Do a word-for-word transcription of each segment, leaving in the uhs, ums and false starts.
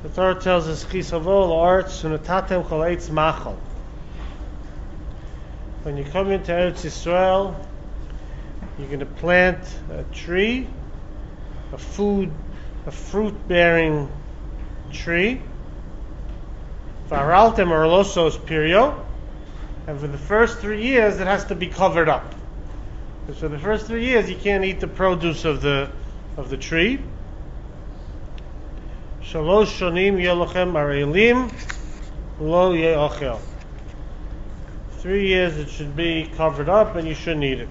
Torah tells us, Chisavo l'Aretz unatatem kol eitz machal. When you come into Eretz Yisrael, you're going to plant a tree, a food, a fruit-bearing tree. Varaltem orlosos pirio, and for the first three years it has to be covered up. Because for the first three years you can't eat the produce of the of the tree. Shalosh shonim yelochem arelim lo ye'ochel. Three years it should be covered up and you shouldn't eat it.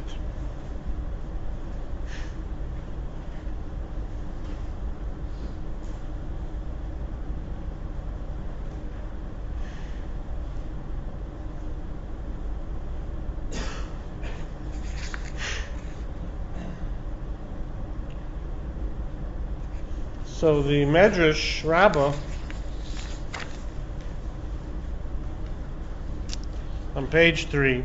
So the Medrash Rabbah on page three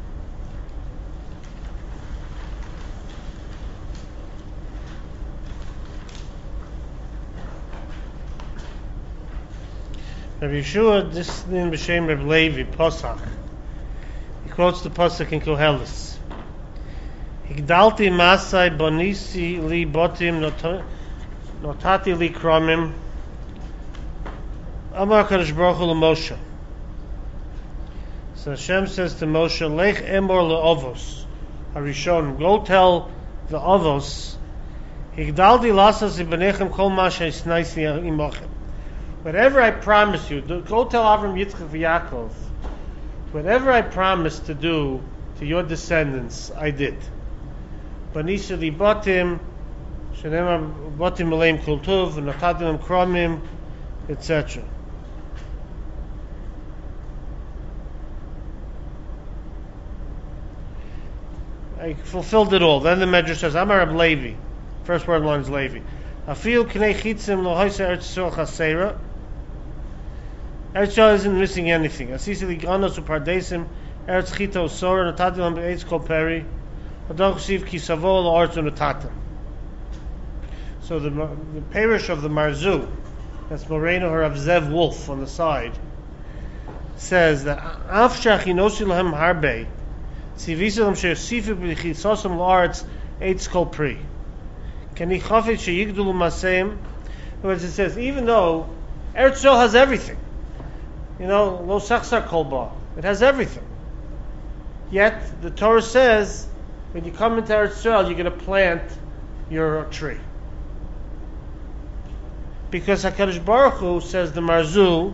Rabbi Yeshua, this is in B'Shem Reb Levi Posach. He quotes the Posach in Koheles. Higdalti masai bonisi li botim not. Notati li kromim Amar Kadosh Baruch Hu Moshe. So Hashem says to Moshe, Lech emor le'ovos Harishon, go tell the ovos, Higdalti lasas ibenechem kol ma she'isnaisi imochem. Whatever I promise you, go tell Avram, Yitzchak, and Yaakov, whatever I promised to do to your descendants, I did. Banisa li botim Shenema botim aleim kultuv, natadim kromim, et cetera. I fulfilled it all. Then the Medrash says, Amar Reb Levi. First word line is Levi. Afil knei chitzim lo hoyse Eretz Yisrael chasera. Eretz Yisrael isn't missing anything. Asisi li ganos upardesim, Eretz chita usora, natadim be'etz kol peri, adon chesiv ki savo lo Eretz unatatim. So the the parish of the Marzu, that's Moreno or of Zev Wolf on the side, says that Af shachinosi lahem harbe, tzivisalam she'yosifu b'chitzosim la'aretz eitz kol pri. Keni chafet she'yigdulu maseim. Whereas it says, even though Eretz Yisrael has everything, you know, lo sachsar kol ba, it has everything. Yet the Torah says, when you come into Eretz Yisrael, you're going to plant your tree. Because HaKadosh Baruch Hu, says the Marzu,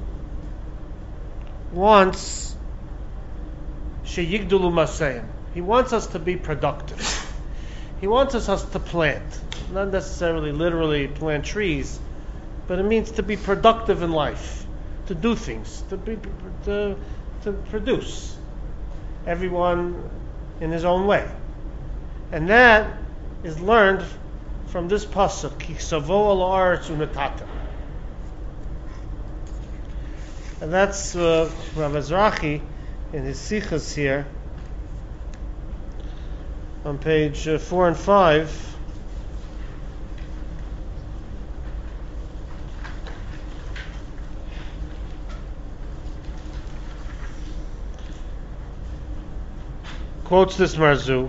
wants sheyigdulu masayim. He wants us to be productive. He wants us, us to plant. Not necessarily literally plant trees, but it means to be productive in life, to do things, to be to, to produce. Everyone in his own way. And that is learned from this pasuk, Ki savo al haaretz unatatem. And that's uh, Rav Ezrachi in his sichas here on page uh, four and five. Quotes this Marzu.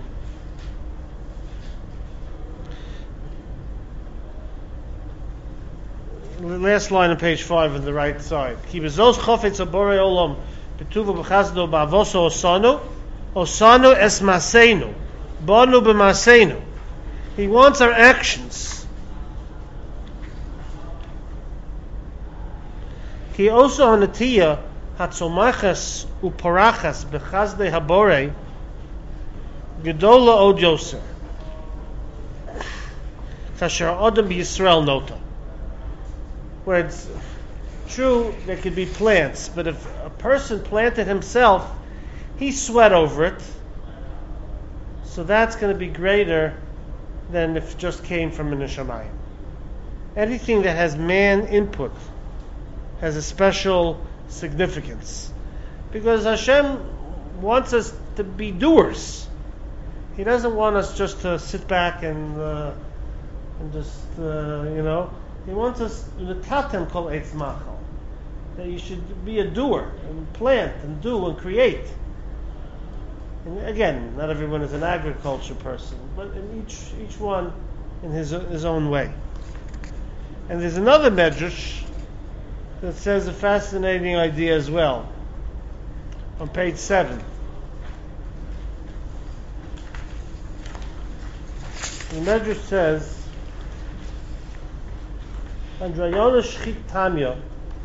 Last line on page five on the right side. Ki bezos chofetz abore olam betuva b'chazdo ba'avoso osanu osanu es maseinu bonu b'maseinu. He wants our actions. Ki also hanatiya hatzomachas uparachas b'chazde habore gedola od yoser kasher odem b'Yisrael nota. Where it's true there could be plants, but if a person planted himself, he sweat over it, so that's going to be greater than if it just came from an Neshamayim. Anything that has man input has a special significance, because Hashem wants us to be doers. He doesn't want us just to sit back and uh, and just uh, you know He wants us l'tatem kol eitz machal, that you should be a doer and plant and do and create. And again, not everyone is an agriculture person, but in each each one in his his own way. And there's another medrash that says a fascinating idea as well. On page seven. The medrash says, Andrayonos Shchit Tamya.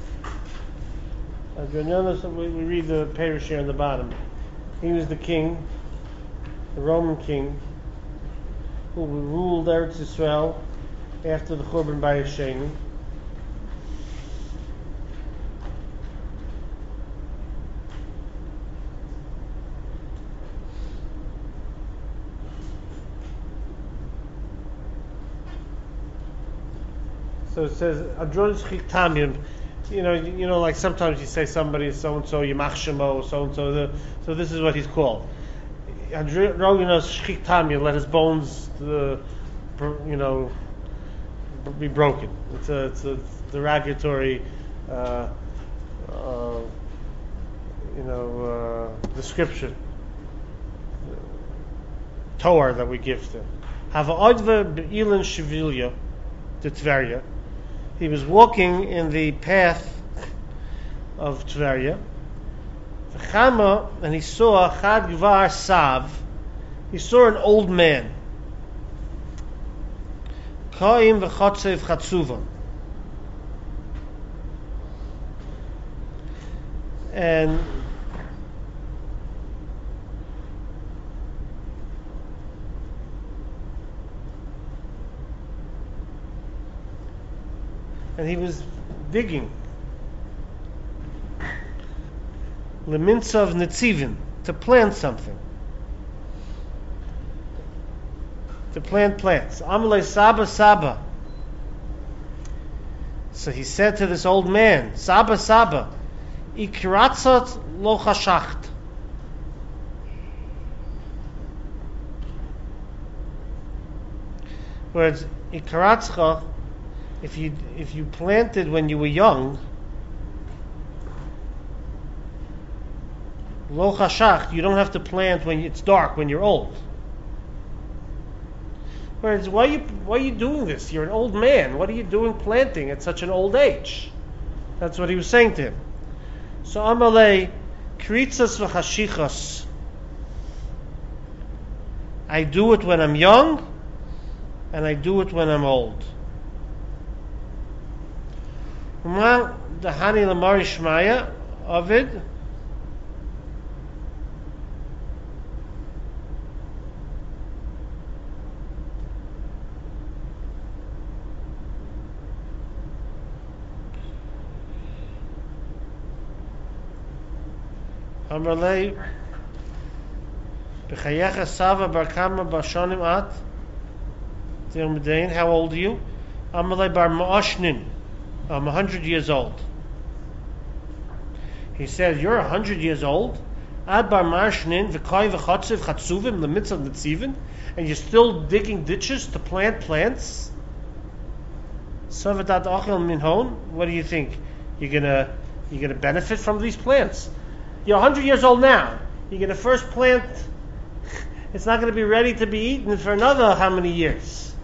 Andrayonos, we, we read the parish here on the bottom. He was the king, the Roman king, who ruled Eretz Yisrael after the Churban Bayis Sheni. So it says, Adronis Chitamim. You know, you know, like sometimes you say somebody is so and so, Yimach Shemo, so and so. So this is what he's called. Adronis Chitamim. Let his bones, uh, you know, be broken. It's a, it's a derogatory, uh, uh, you know, uh, description, Torah that we give to him. Have a odva be'ilan shivilya, to Tveria. He was walking in the path of Tveria, and he saw Chad Gvar Sav. He saw an old man. Kaim v'chotzev chatzuva. And and he was digging. Lemintzav netzivin, to plant something. To plant plants. Amalei Saba Saba. So he said to this old man, Saba Saba, Ikratzot lo chashacht. Whereas Ikratzcha, if you if you planted when you were young, lo chashacht, you don't have to plant when it's dark, when you're old. Whereas, why are you why are you doing this? You're an old man. What are you doing planting at such an old age? That's what he was saying to him. So Amalei kritzas v'chashichas. I do it when I'm young, and I do it when I'm old. Ma dahani lamari shmaya Ovid. Amalei b'chayecha sava bar kama bashonim at. How old are you? Amalei bar ma'ashnin. I'm a hundred years old. He says, you're a hundred years old? Ad bar ma'ashnin v'koi v'chotzev chatzuvim l'mitzah netzivin, and you're still digging ditches to plant plants? Savadat achel minhon. What do you think? You're gonna you're gonna benefit from these plants? You're a hundred years old now. You're gonna first plant. It's not gonna be ready to be eaten for another how many years?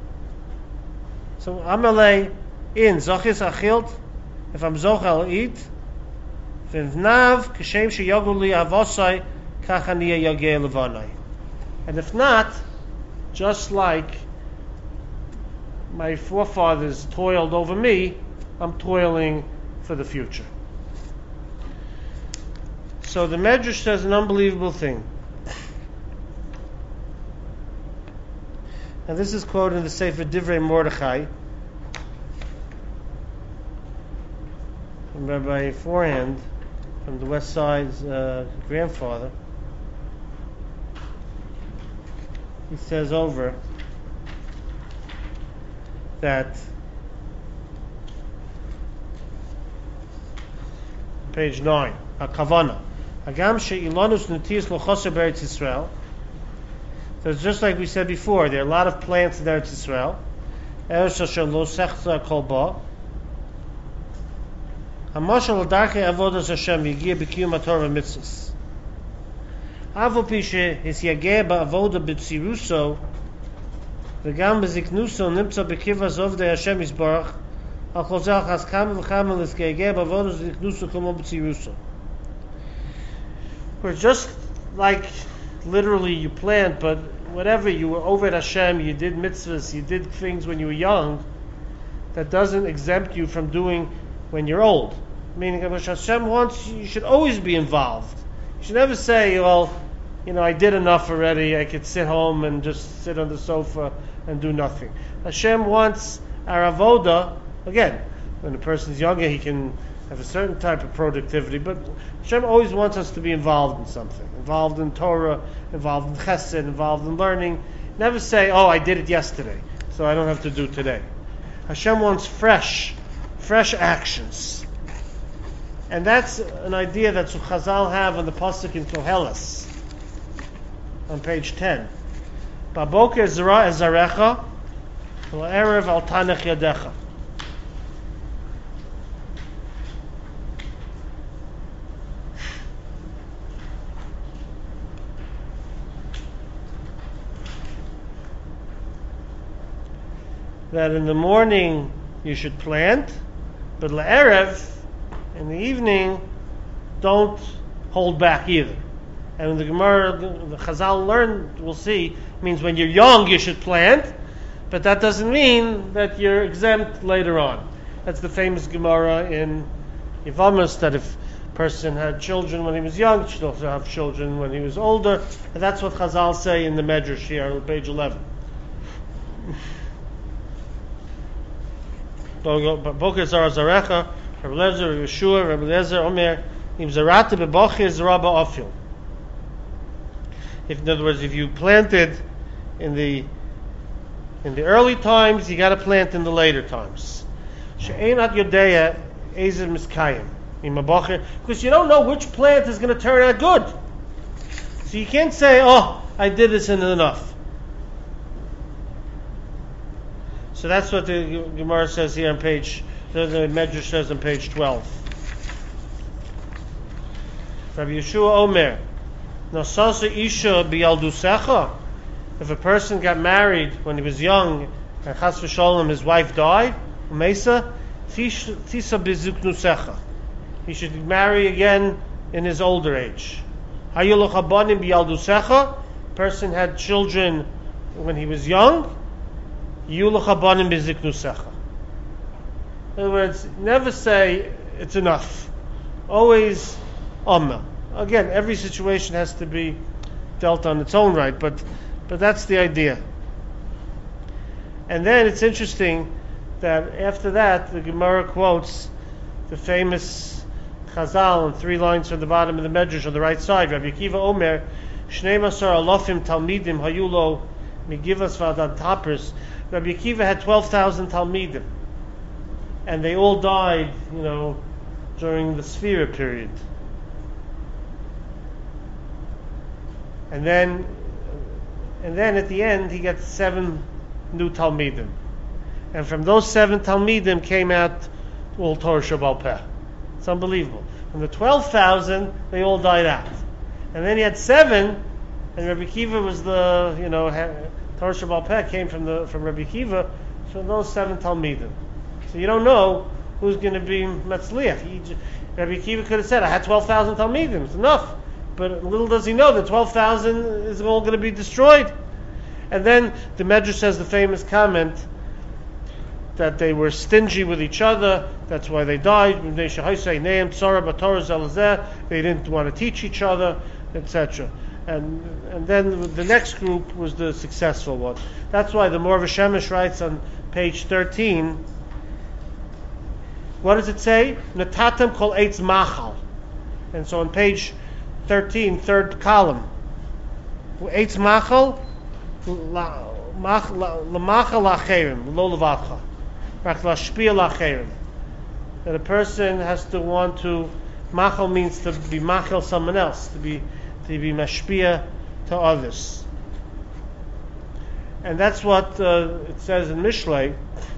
So Amalei in Zochis Achilt, if I'm Zoch, I'll eat. V'vnav k'shem sheyogu li avosai kach aniya yogei levanai. And if not, just like my forefathers toiled over me, I'm toiling for the future. So the Medrash says an unbelievable thing. And this is quoted in the Sefer Divrei Mordechai from Rabbi Forehand, from the West Side's uh, grandfather. He says over that page nine, HaKavana, Hagam she'ilonus nutius lochoser b'Eretz Yisrael. So it's just like we said before, there are a lot of plants in Eretz Yisrael. Eretz asher lo sechta kol ba. Hamashal l'darkei avodas Hashem yigia b'kiyum haTorah mitzvos. Avu pishe his yageh ba'avoda b'tziruso v'gam b'ziknuso nimtza b'kivas ovdei Hashem yisbarach al kol zeh chas kam v'cham l'skegeh ba'avodas b'ziknuso komo b'tziruso. We're just like literally you plant, but whatever, you were over at Hashem, you did mitzvahs, you did things when you were young, that doesn't exempt you from doing when you're old. Meaning that Hashem wants, you should always be involved. You should never say, well, you know, I did enough already, I could sit home and just sit on the sofa and do nothing. Hashem wants our avoda, again, when a person's younger, he can have a certain type of productivity, but Hashem always wants us to be involved in something. Involved in Torah, involved in chesed, involved in learning. Never say, oh, I did it yesterday, so I don't have to do today. Hashem wants fresh, fresh actions. And that's an idea that Chazal have on the pasuk in Koheles, on page ten. Baboker zera ezarecha, v'erev al tanech yadecha. That in the morning you should plant, but la'erev, in the evening, don't hold back either. And the Gemara, the Chazal learned, we'll see, means when you're young you should plant, but that doesn't mean that you're exempt later on. That's the famous Gemara in Yevamos, that if a person had children when he was young, he should also have children when he was older. And that's what Chazal say in the Medrash here on page eleven. Boker zara zarecha, Rabbi Lezer, Yeshua, Rabbi Lezer, Omer, im zarate bebocher zara ba'afil. If, in other words, if you planted in the in the early times, you got to plant in the later times. She'ein at yodeya ezer miskayim im bebocher, because you don't know which plant is going to turn out good. So you can't say, "Oh, I did this and enough." So that's what the Gemara says here on page, the, the Medrash says on page twelve. Rabbi Yeshua Omer, Nasasa Isha biyaldusecha. If a person got married when he was young, and Chas v'Sholem his wife died, Mesa, Tisa bizuknusecha. He should marry again in his older age. Hayuluch habanim biyaldusecha. Person had children when he was young. In other words, never say it's enough. Always amma. Again, every situation has to be dealt on its own right, but but that's the idea. And then it's interesting that after that, the Gemara quotes the famous Chazal in three lines from the bottom of the Medrash on the right side. Rabbi Akiva Omer, Shnei Masar Alofim Talmidim Hayulo Migivas V'Adan Tapers. Rabbi Akiva had twelve thousand Talmidim, and they all died, you know, during the Sphira period. And then, and then at the end, he got seven new Talmidim, and from those seven Talmidim came out all Torah Sheba'al Peh. It's unbelievable. From the twelve thousand, they all died out, and then he had seven, and Rabbi Akiva was the, you know. Torah Sheba'al Peh came from the from Rabbi Akiva, from those seven Talmidim. So you don't know who's going to be Metzliach. He, Rabbi Akiva could have said, I had twelve thousand Talmidim, it's enough. But little does he know that twelve thousand is all going to be destroyed. And then the Medrash says the famous comment that they were stingy with each other, that's why they died. They didn't want to teach each other, et cetera. And and then the next group was the successful one. That's why the Morva Shemesh writes on page thirteen. What does it say? Natatem kol eitz machal. And so on page thirteen, third column, eitz machal lamachal lacherim lo levatcha, rak lashpia lacherim. That a person has to want to. Machal means to be machal someone else, to be. To be mashpia to others. And that's what uh, it says in Mishlei.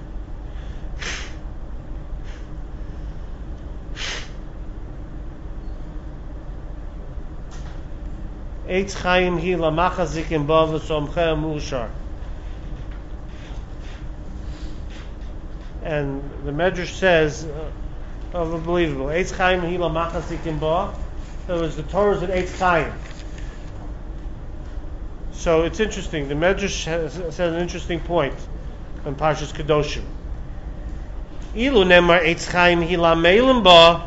Eitz Chaim hi lamachazikim ba v'somcheh mushar. And the Medrash says, uh, unbelievable. Eitz Chaim hi lamachazikim ba. It was the Torah's at Eitz Chaim. So it's interesting. The Medrash has, says an interesting point on Parshas Kedoshim. Ilu nemar Eitz Chaim hi lamelim ba.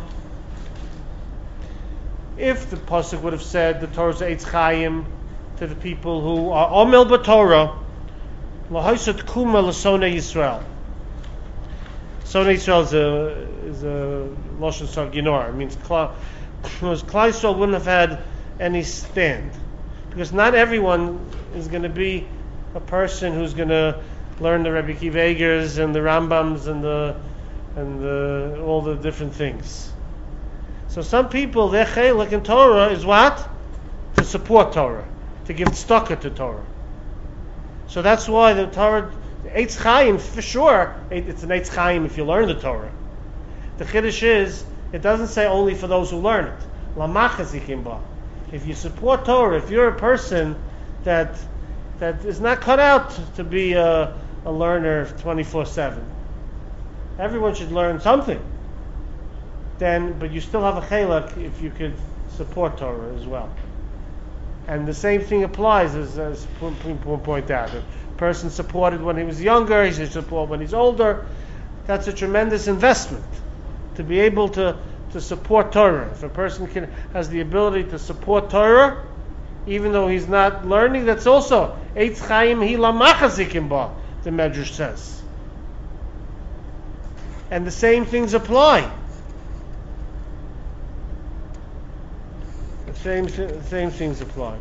If the pasuk would have said the Torah's Eitz Chaim to the people who are Omel B'Torah, lahaysat kuma l'sonei Yisrael. Sonei Yisrael is a is a lashon sarginor. It means Klal Yisrael wouldn't have had any stand, because not everyone is going to be a person who's going to learn the Rebbe Kiva Eigers and the Rambams and the and the all the different things. So some people, their chelik in Torah is what? To support Torah, to give tzedakah to Torah. So that's why the Torah, Eitz Chaim, for sure, it's an Eitz Chaim if you learn the Torah. The Chiddush is, it doesn't say only for those who learn it. Lamachazikim ba. If you support Torah, if you're a person that that is not cut out to be a, a learner twenty-four seven, everyone should learn something. Then, but you still have a chelak if you could support Torah as well. And the same thing applies, as, as people point out. A person supported when he was younger, he should support when he's older. That's a tremendous investment to be able to, to support Torah. If a person can has the ability to support Torah, even though he's not learning, that's also Eitz Chaim hi lamachazikim ba, the Medrash says. And the same things apply. Same same things apply.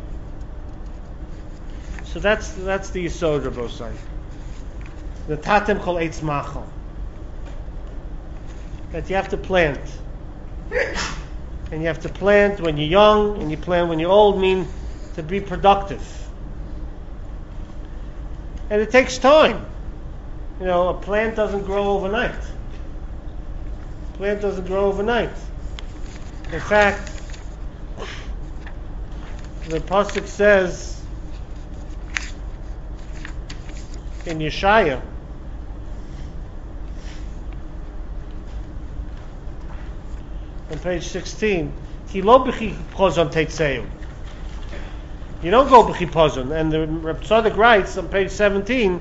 So that's that's the Yisod Rabbosai. The Tatem Kol Eitz Machal. That you have to plant. And you have to plant when you're young, and you plant when you're old, mean to be productive. And it takes time. You know, a plant doesn't grow overnight. A plant doesn't grow overnight. In fact, the pasuk says in Yeshaya, on page sixteen, "Ki lo b'chipozon teitzeu." You don't go b'chipozon, and the Reb Tzadok writes on page seventeen.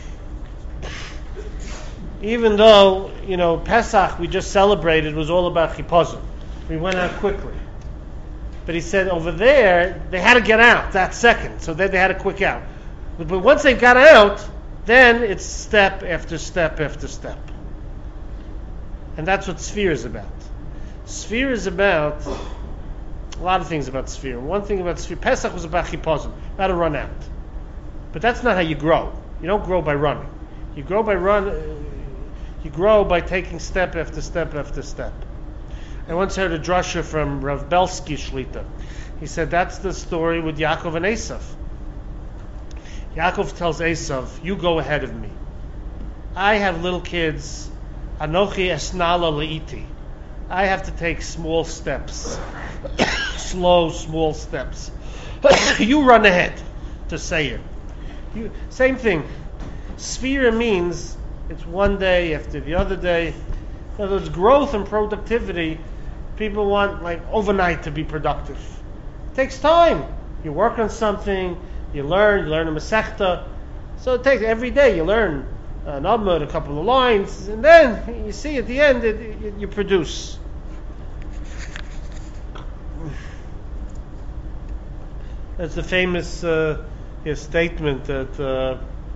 Even though you know Pesach we just celebrated was all about chipozon, we went out quickly. But he said over there, they had to get out that second. So then they had to quick out. But, but once they got out, then it's step after step after step. And that's what Sphere is about. Sphere is about a lot of things about Sphere. One thing about Sphere, Pesach was about chipozon, about to run out. But that's not how you grow. You don't grow by running. You grow by run. Uh, you grow by taking step after step after step. I once heard a drasha from Rav Belsky Shlita. He said that's the story with Yaakov and Esav. Yaakov tells Esav, "You go ahead of me. I have little kids. Anochi esnala leiti. I have to take small steps, slow, small steps. You run ahead to say it. You, same thing. Sphere means it's one day after the other day. In other words, growth and productivity. People want like overnight to be productive. It takes time. You work on something, you learn, you learn a Masechta. So it takes every day you learn an Amud, a couple of lines, and then you see at the end it, it, you produce. That's the famous uh, statement that uh,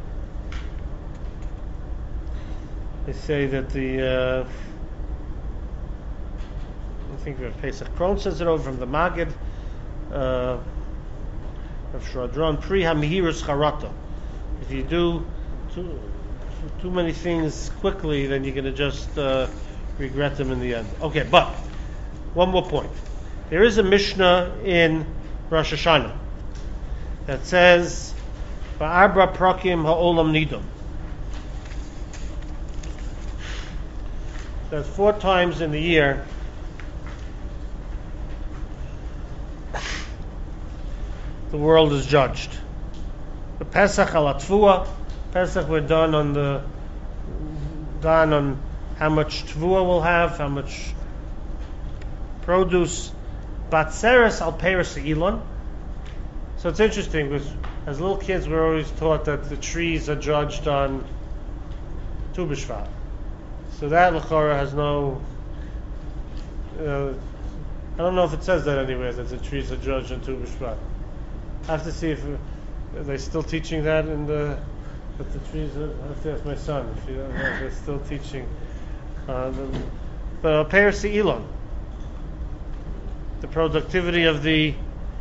they say that the uh, I think Rav Pesach Kron says it over from the Maggid uh, of Shradron Pri Hamihirus Charata. If you do too, too many things quickly, then you're going to just uh, regret them in the end. Okay, but one more point. There is a Mishnah in Rosh Hashanah that says Ba'arba prakim ha'olam nidum. There's four times in the year the world is judged. The Pesach al Tvua, Pesach we're done on the done on how much Tvua we'll have, how much produce. Batzeres al Peres Elon. So it's interesting because as little kids we're always taught that the trees are judged on Tu B'Shvat. So that L'chora has no. Uh, I don't know if it says that anywhere that the trees are judged on Tu B'Shvat. I have to see if uh, are they still teaching that in the that the trees. Are, I have to ask my son if, he, if they're still teaching. Uh, the, but Peres Elon, the productivity of the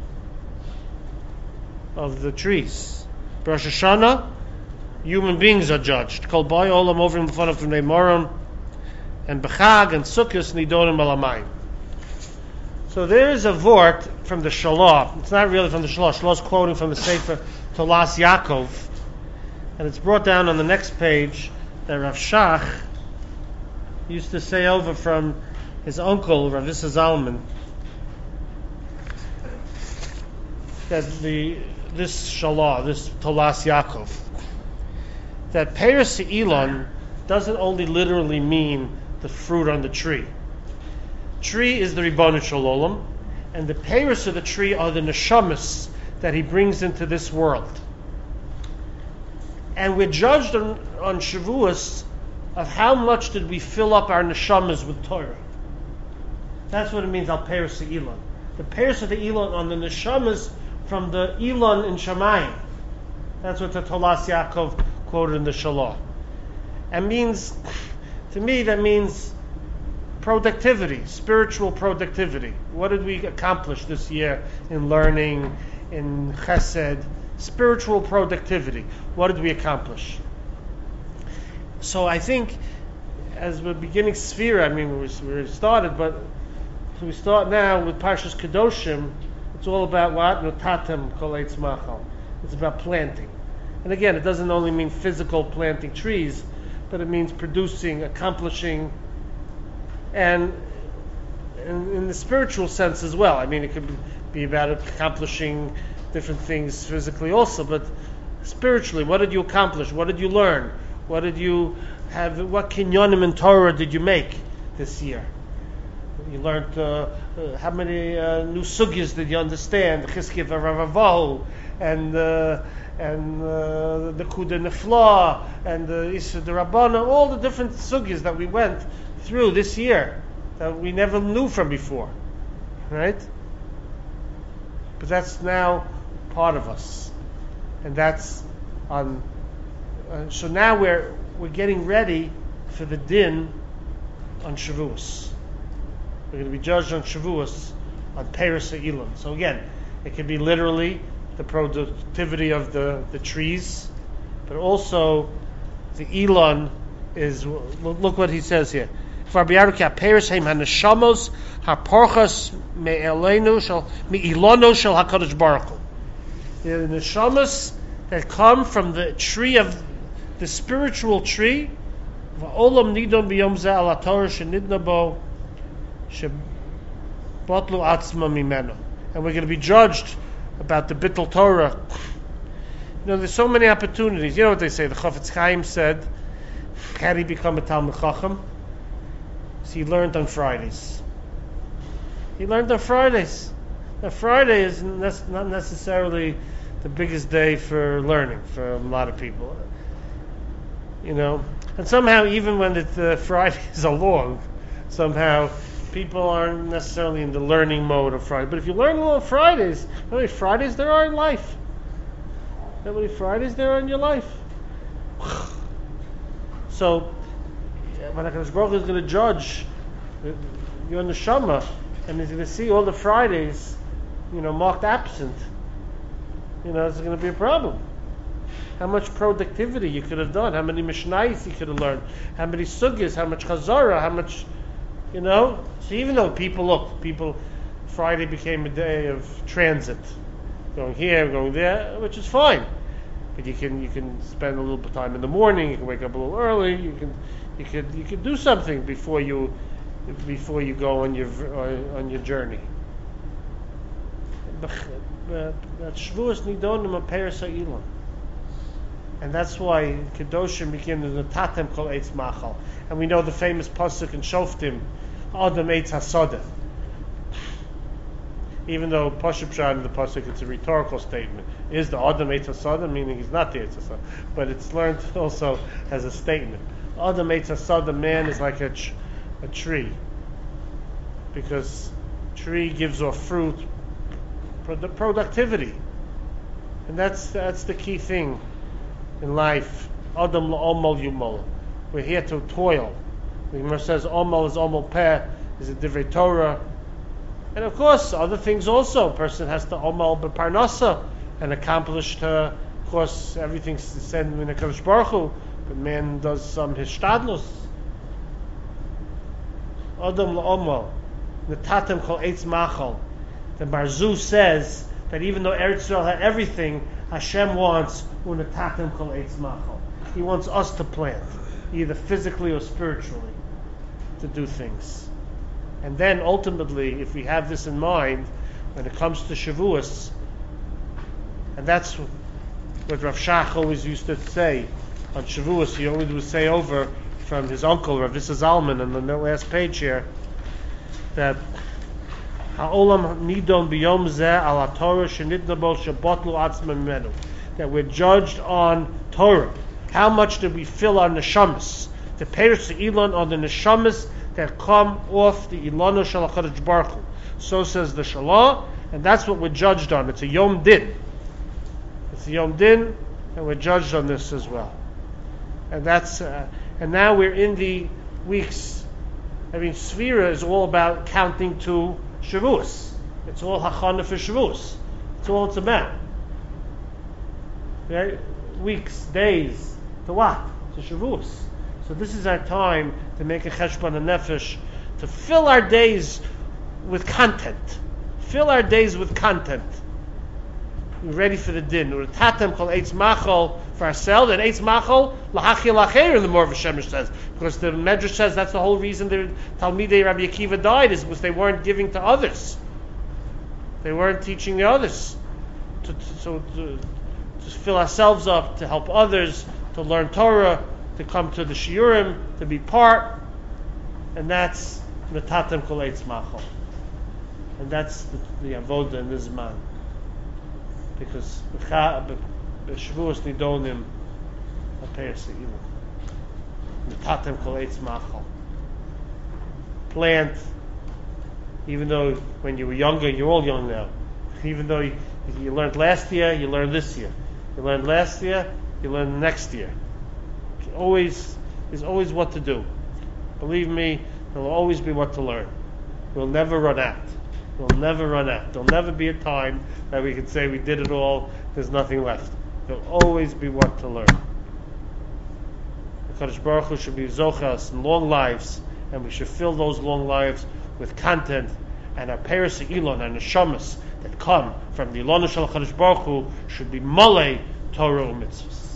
of the trees. Rosh Hashanah, human beings are judged. Kol B'ay Olam over in front of Bnei Moram. And B'chag and Sukkos nidonim alamayim. So there is a vort from the Shalah. It's not really from the Shalah. Shalah is quoting from the Sefer Tolas Yaakov, and it's brought down on the next page that Rav Shach used to say over from his uncle Rav Issa Zalman that the this Shalah, this Tolas Yaakov, that Peres Elon doesn't only literally mean the fruit on the tree. Tree is the Ribbon Shalom, and the Peres of the tree are the neshamas that he brings into this world. And we're judged on, on Shavuos of how much did we fill up our neshamas with Torah. That's what it means, al Peres Elon. The Peres of the Elon on the neshamas from the Elon in Shamayim. That's what the Tolas Yaakov quoted in the Shalah. And means, to me, that means productivity, spiritual productivity. What did we accomplish this year in learning, in chesed? Spiritual productivity. What did we accomplish? So I think, as we're beginning Sfira, I mean, we we started, but we start now with Parshas Kedoshim. It's all about what? Notatem kol eitz machal. It's about planting. And again, it doesn't only mean physical planting trees, but it means producing, accomplishing, and in, in the spiritual sense as well. I mean, it could be about accomplishing different things physically also, but spiritually, what did you accomplish? What did you learn? What did you have? What kinyonim in Torah did you make this year? You learned uh, uh, how many uh, new sugyas did you understand? The Chizkiv Ravavu and uh, and uh, the Kuda Nefla and the Issa de Rabbana, all the different sugyas that we went through this year that we never knew from before, right? But that's now part of us, and that's on. Uh, so now we're we're getting ready for the din on Shavuos. We're going to be judged on Shavuos on Peres Elon. So again, it can be literally the productivity of the, the trees, but also the Elon is. Look what he says here. The neshamas that come from the tree of the spiritual tree, and we're going to be judged about the Bittul Torah. You know, there's so many opportunities. You know what they say? The Chafetz Chaim said, "How did he become a Talmid Chacham?" So he learned on Fridays. He learned on Fridays. Now Friday is not necessarily the biggest day for learning for a lot of people. You know, and somehow even when it, uh, Fridays are long, somehow people aren't necessarily in the learning mode of Friday. But if you learn on Fridays, how many Fridays there are in life? How many Fridays there are in your life? So when HaKadosh Baruch Hu is going to judge your neshama, and he's going to see all the Fridays, you know, marked absent, you know, it's going to be a problem. How much productivity you could have done, how many Mishnayos you could have learned, how many sugyas, how much chazara, how much, you know. So even though people, look, people, Friday became a day of transit, going here, going there, which is fine. but you can you can spend a little bit of time in the morning. You can wake up a little early. You can you could you could do something before you before you go on your on your journey. That Shavuos nidonim a peres ha'ilon, and that's why Kedoshim begin with the Tatem kol eitz machal, and we know the famous pasuk in Shoftim, Adam eitz hasodah. Even though Pashup Shad in the pasuk it's a rhetorical statement, is the Adam eitz hasodah, meaning he's not the eitz hasodah, but it's learned also as a statement. Adam eitz hasodah, man is like a tr- a tree, because tree gives off fruit. The productivity, and that's that's the key thing in life. Adam la'omal yumol. We're here to toil. The Gemara says omal is omal peh, is a divrei Torah, and of course other things also. A person has to omal b'parnasa and accomplish. To, of course, everything's said in the Kadosh Baruch Hu, but man does some hishtadlus. Adam la'omal, the tatem kol eitz machal. The Marzu says that even though Eretz Yisrael had everything, Hashem wants unatatem kol eitz machal. He wants us to plant, either physically or spiritually, to do things. And then ultimately, if we have this in mind, when it comes to Shavuos, and that's what Rav Shach always used to say on Shavuos, he always would say over from his uncle Rav Issa Zalman on the last page here, that Ha'olam nidon biyom zeh al haTorah shenitna bo shebotlu atzmim mimenu. That we're judged on Torah. How much did we fill our neshamas? The peres elon on the neshamas that come off the ilonu shel HaKadosh Baruch Hu. So says the Shalah, and that's what we're judged on. It's a Yom Din. It's a Yom Din, and we're judged on this as well. And that's uh, and now we're in the weeks. I mean, Sfira is all about counting to Shavuos. It's all hachana for Shavuos. It's all it's about. Right? Weeks, days, to what? To Shavuos. So this is our time to make a cheshbon and nefesh, to fill our days with content. Fill our days with content. We're ready for the din. We're tatem kol eitz machal for ourselves, and eitz machal lahachil lacher, the Morva Shemesh says, because the Medrash says that's the whole reason the Talmidei Rabbi Akiva died, is because they weren't giving to others. They weren't teaching the others. To, to, so to, to fill ourselves up, to help others, to learn Torah, to come to the shiurim, to be part, and that's the tatem kol eitz machal, and that's the, the avoda in this man. Because b'Shavuos nidonim a peres ha'ilon. Tatem kol eitz machal. Plant, even though when you were younger, you're all young now. Even though you, you learned last year, you learned this year. You learned last year, you learn next year. Always, there's always what to do. Believe me, there'll always be what to learn. We'll never run out. We'll never run out. There'll never be a time that we can say we did it all, there's nothing left. There'll always be what to learn. The Kadosh Baruch Hu should be zochas in long lives, and we should fill those long lives with content, and our peres ha'ilon, and neshamas that come from the ilonu shel HaKadosh Baruch Hu should be malei Torah u'mitzvos.